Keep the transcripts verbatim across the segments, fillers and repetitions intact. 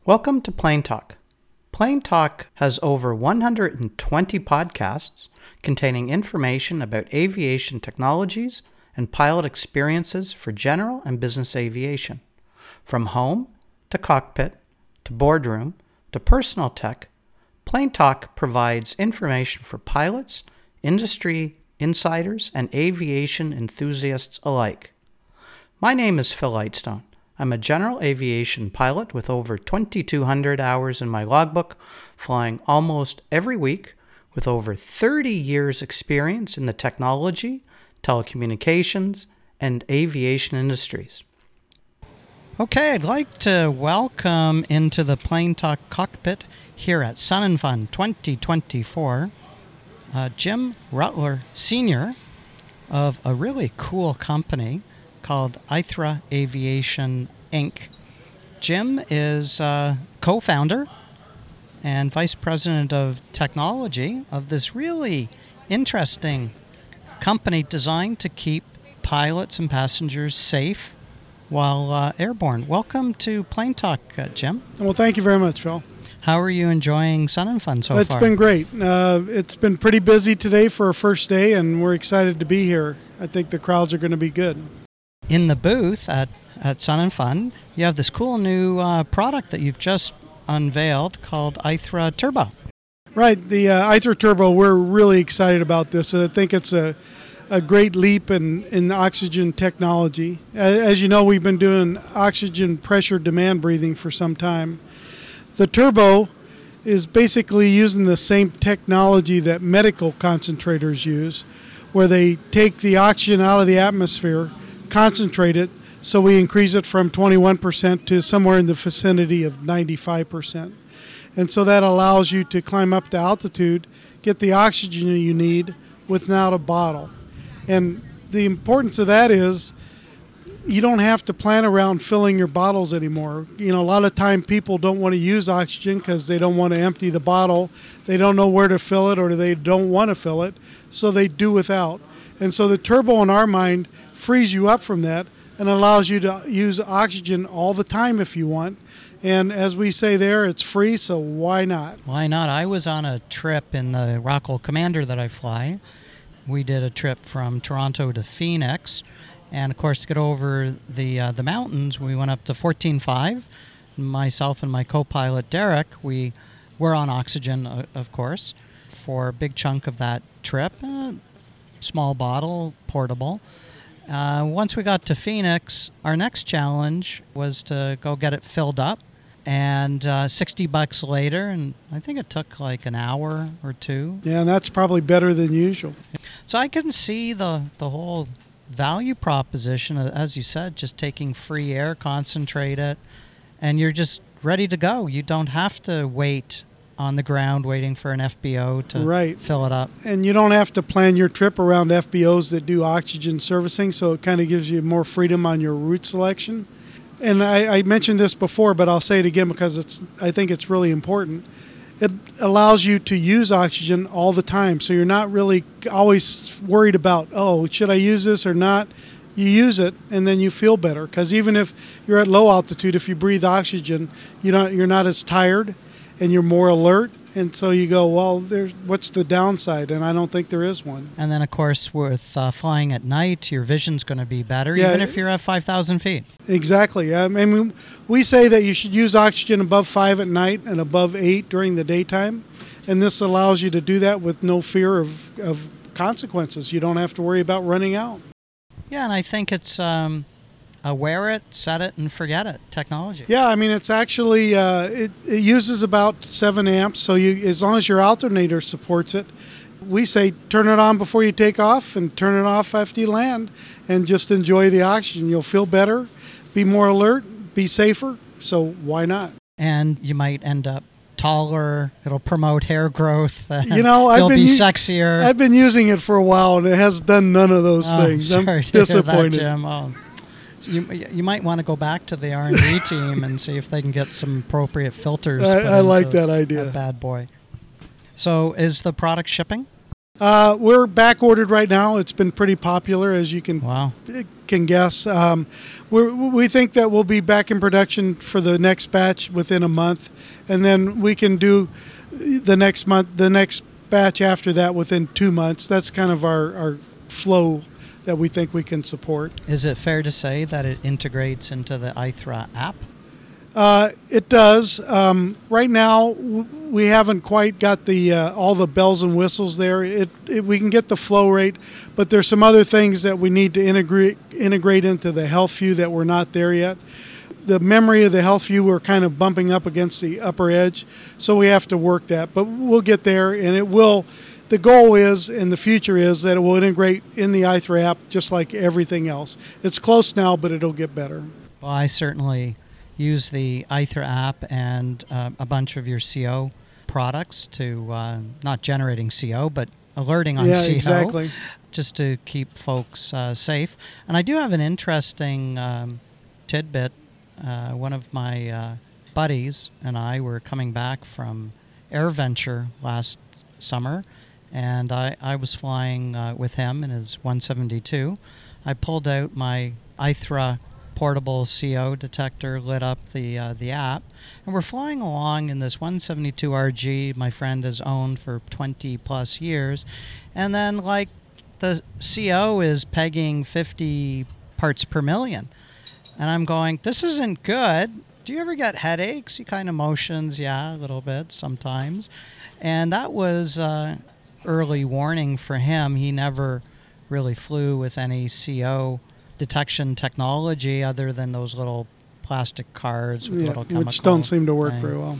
Welcome to Plane Talk. Plane Talk has over one hundred twenty podcasts containing information about aviation technologies and pilot experiences for general and business aviation. From home to cockpit to boardroom to personal tech, Plane Talk provides information for pilots, industry insiders, and aviation enthusiasts alike. My name is Phil Lightstone. I'm a general aviation pilot with over twenty-two hundred hours in my logbook, flying almost every week with over thirty years experience in the technology, telecommunications, and aviation industries. Okay, I'd like to welcome into the Plane Talk cockpit here at Sun and Fun twenty twenty-four, uh, Jim Rutler Senior of a really cool company called Ithra Aviation, Incorporated. Jim is uh, co-founder and vice president of technology of this really interesting company designed to keep pilots and passengers safe while uh, airborne. Welcome to Plane Talk, uh, Jim. Well, thank you very much, Phil. How are you enjoying Sun and Fun so it's far? It's been great. Uh, it's been pretty busy today for our first day, and we're excited to be here. I think the crowds are going to be good. In the booth at, at Sun and Fun, you have this cool new uh, product that you've just unveiled called Ithra Turbo. Right, the uh, Ithra Turbo, we're really excited about this. I think it's a, a great leap in, in oxygen technology. As you know, we've been doing oxygen pressure demand breathing for some time. The Turbo is basically using the same technology that medical concentrators use, where they take the oxygen out of the atmosphere, concentrate it, so we increase it from twenty-one percent to somewhere in the vicinity of ninety-five percent. And so that allows you to climb up to altitude, get the oxygen you need without a bottle. And the importance of that is you don't have to plan around filling your bottles anymore. You know, a lot of time people don't want to use oxygen because they don't want to empty the bottle. They don't know where to fill it, or they don't want to fill it, so they do without. And so the Turbo, in our mind, frees you up from that and allows you to use oxygen all the time if you want. And as we say there, it's free, so why not? Why not? I was on a trip in the Rockwell Commander that I fly. We did a trip from Toronto to Phoenix. And, of course, to get over the uh, the mountains, we went up to fourteen five. Myself and my co-pilot, Derek, we were on oxygen, uh, of course, for a big chunk of that trip. Uh, small bottle, portable. Uh, once we got to Phoenix, our next challenge was to go get it filled up. And uh, sixty bucks later, and I think it took like an hour or two. Yeah, and that's probably better than usual. So I can see the, the whole value proposition, as you said, just taking free air, concentrate it, and you're just ready to go. You don't have to wait on the ground waiting for an F B O to right. fill it up. And you don't have to plan your trip around F B Os that do oxygen servicing, so it kind of gives you more freedom on your route selection. And I, I mentioned this before, but I'll say it again because it's I think it's really important. It allows you to use oxygen all the time, so you're not really always worried about, oh, should I use this or not? You use it, and then you feel better. Because even if you're at low altitude, if you breathe oxygen, you don't, you're not as tired, and you're more alert. And so you go, well, there's what's the downside? And I don't think there is one. And then, of course, with uh, flying at night, your vision's going to be better, yeah, even if you're at five thousand feet. Exactly. I mean, we say that you should use oxygen above five at night and above eight during the daytime. And this allows you to do that with no fear of, of consequences. You don't have to worry about running out. Yeah, and I think it's um, a wear it, set it, and forget it technology. Yeah, I mean, it's actually, uh, it, it uses about seven amps, so you, as long as your alternator supports it, we say turn it on before you take off and turn it off after you land and just enjoy the oxygen. You'll feel better, be more alert, be safer, so why not? And you might end up taller, it'll promote hair growth, you know, I've you'll been be u- sexier. I've been using it for a while, and it has done none of those oh, things. Sorry I'm to disappointed. Hear that, Jim. Oh. So you, you might want to go back to the R and D team and see if they can get some appropriate filters. I, I like that idea. That bad boy. So is the product shipping? Uh, we're back ordered right now. It's been pretty popular, as you can Wow. can guess. Um, we we think that we'll be back in production for the next batch within a month, and then we can do the next month, the next batch after that within two months. That's kind of our, our flow that we think we can support. Is it fair to say that it integrates into the I T H R A app? Uh, it does. Um, right now, w- we haven't quite got the uh, all the bells and whistles there. It, it we can get the flow rate, but there's some other things that we need to integrate integrate into the Health View that we're not there yet. The memory of the Health View, we're kind of bumping up against the upper edge, so we have to work that. But we'll get there, and it will. The goal is, and the future is, that it will integrate in the I T H R A app just like everything else. It's close now, but it'll get better. Well, I certainly use the I T H R A app and uh, a bunch of your C O products to, uh, not generating C O, but alerting on yeah, C O. Exactly. Just to keep folks uh, safe. And I do have an interesting um, tidbit. Uh, one of my uh, buddies and I were coming back from AirVenture last summer, and I, I was flying uh, with him in his one seventy-two. I pulled out my I T H R A portable C O detector, lit up the uh, the app, and we're flying along in this one seventy-two R G my friend has owned for twenty plus years, and then like the C O is pegging fifty parts per million, and I'm going, this isn't good. Do you ever get headaches? You kind of motions, yeah, a little bit sometimes, and that was uh, early warning for him. He never really flew with any C O detection technology other than those little plastic cards with yeah, little chemical which don't seem to work thing. very well.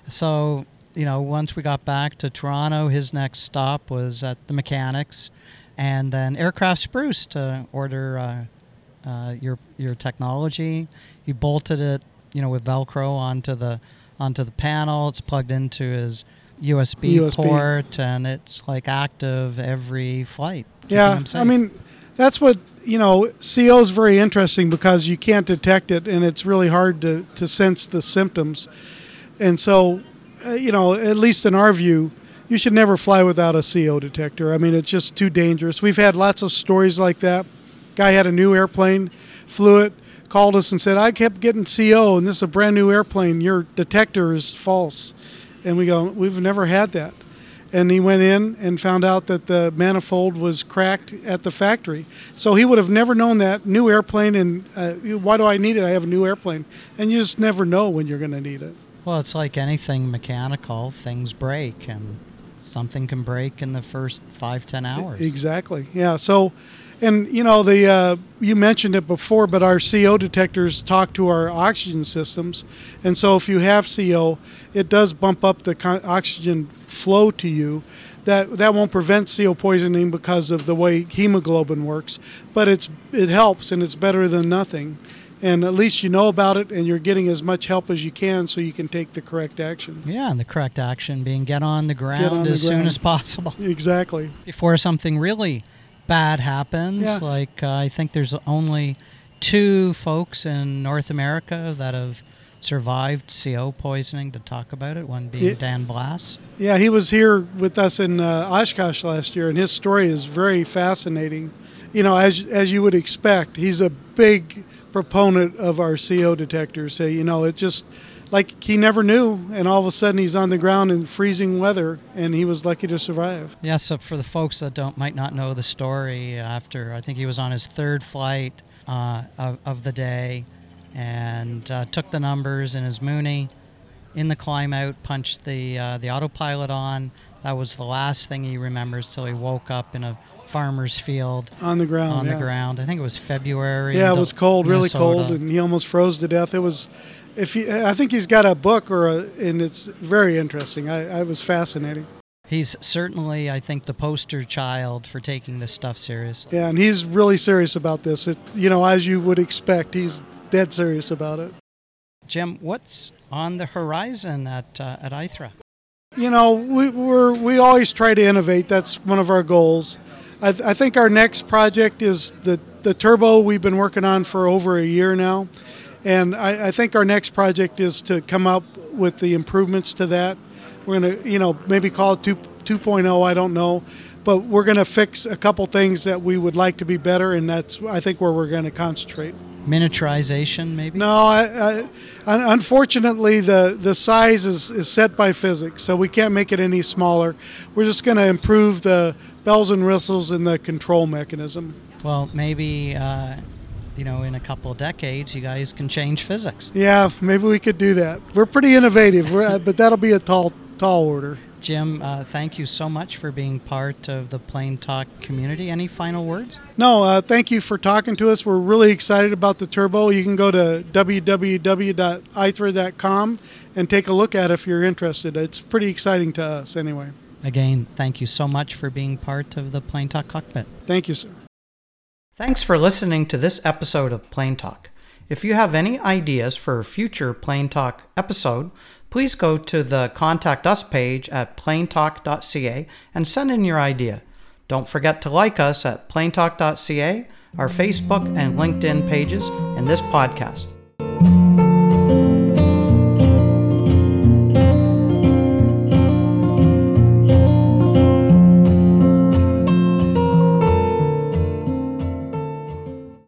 So, you know, once we got back to Toronto, his next stop was at the mechanics, and then Aircraft Spruce to order uh, uh, your your technology. He bolted it, you know, with Velcro onto the onto the panel. It's plugged into his U S B, U S B port, and it's like active every flight. Yeah, I mean, that's what, you know, C O is very interesting because you can't detect it, and it's really hard to, to sense the symptoms. And so, uh, you know, at least in our view, you should never fly without a C O detector. I mean, it's just too dangerous. We've had lots of stories like that. Guy had a new airplane, flew it, called us and said, I kept getting C O, and this is a brand new airplane. Your detector is false. And we go, we've never had that. And he went in and found out that the manifold was cracked at the factory. So he would have never known that. New airplane, and uh, why do I need it? I have a new airplane. And you just never know when you're going to need it. Well, it's like anything mechanical. Things break, and something can break in the first five, ten hours. Exactly. Yeah. So, and, you know, the uh, you mentioned it before, but our C O detectors talk to our oxygen systems. And so if you have C O, it does bump up the co- oxygen flow to you. That that won't prevent C O poisoning because of the way hemoglobin works, but it's it helps, and it's better than nothing. And at least you know about it, and you're getting as much help as you can so you can take the correct action. Yeah, and the correct action being get on the ground on the as ground. soon as possible. Exactly. Before something really bad happens. Yeah. Like uh, I think there's only two folks in North America that have survived C O poisoning to talk about it, one being Yeah. Dan Blass. Yeah, he was here with us in uh, Oshkosh last year, and his story is very fascinating. You know, as as you would expect, he's a big proponent of our C O detectors. So, you know, it just, like, he never knew, and all of a sudden he's on the ground in freezing weather, and he was lucky to survive. Yeah, so for the folks that don't might not know the story, after I think he was on his third flight uh, of, of the day, and uh, took the numbers in his Mooney in the climb out, punched the uh, the autopilot on. That was the last thing he remembers till he woke up in a farmer's field On the ground, on yeah. the ground. I think it was February. Yeah, in it was cold, really Minnesota. cold, and he almost froze to death. It was, if he, I think he's got a book, or a, and it's very interesting. I, I was fascinating. He's certainly, I think, the poster child for taking this stuff seriously. Yeah, and he's really serious about this. It, you know, as you would expect, he's dead serious about it. Jim, what's on the horizon at uh, at I T H R A? You know, we we're, we always try to innovate. That's one of our goals. I, th- I think our next project is the, the turbo we've been working on for over a year now. And I, I think our next project is to come up with the improvements to that. We're going to, you know, maybe call it two, 2.0, I don't know. but we're going to fix a couple things that we would like to be better, and that's, I think, where we're going to concentrate. Miniaturization, maybe? No, I, I, unfortunately, the, the size is, is set by physics, so we can't make it any smaller. We're just going to improve the bells and whistles and the control mechanism. Well, maybe, uh, you know, in a couple of decades, you guys can change physics. Yeah, maybe we could do that. We're pretty innovative, we're, but that'll be a tall, tall order. Jim, uh, thank you so much for being part of the Plain Talk community. Any final words? No, uh, thank you for talking to us. We're really excited about the turbo. You can go to w w w dot i t h r a dot com and take a look at it if you're interested. It's pretty exciting to us anyway. Again, thank you so much for being part of the Plain Talk cockpit. Thank you, sir. Thanks for listening to this episode of Plain Talk. If you have any ideas for a future Plain Talk episode, please go to the Contact Us page at plain talk dot c a and send in your idea. Don't forget to like us at plain talk dot c a, our Facebook and LinkedIn pages, and this podcast.